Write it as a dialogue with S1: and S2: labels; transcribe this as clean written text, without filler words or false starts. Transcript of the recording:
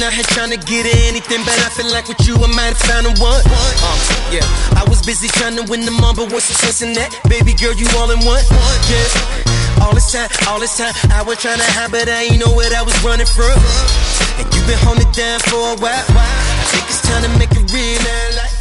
S1: out here trying to get anything, but I feel like with you I might have found a one. Yeah, I was busy trying to win them all, but what's the sense in that? Baby girl, you all in one. Yeah, all this time, I was trying to hide, but I ain't know what I was running from. And you been holding it down for a while. I think it's time to make it real now, like.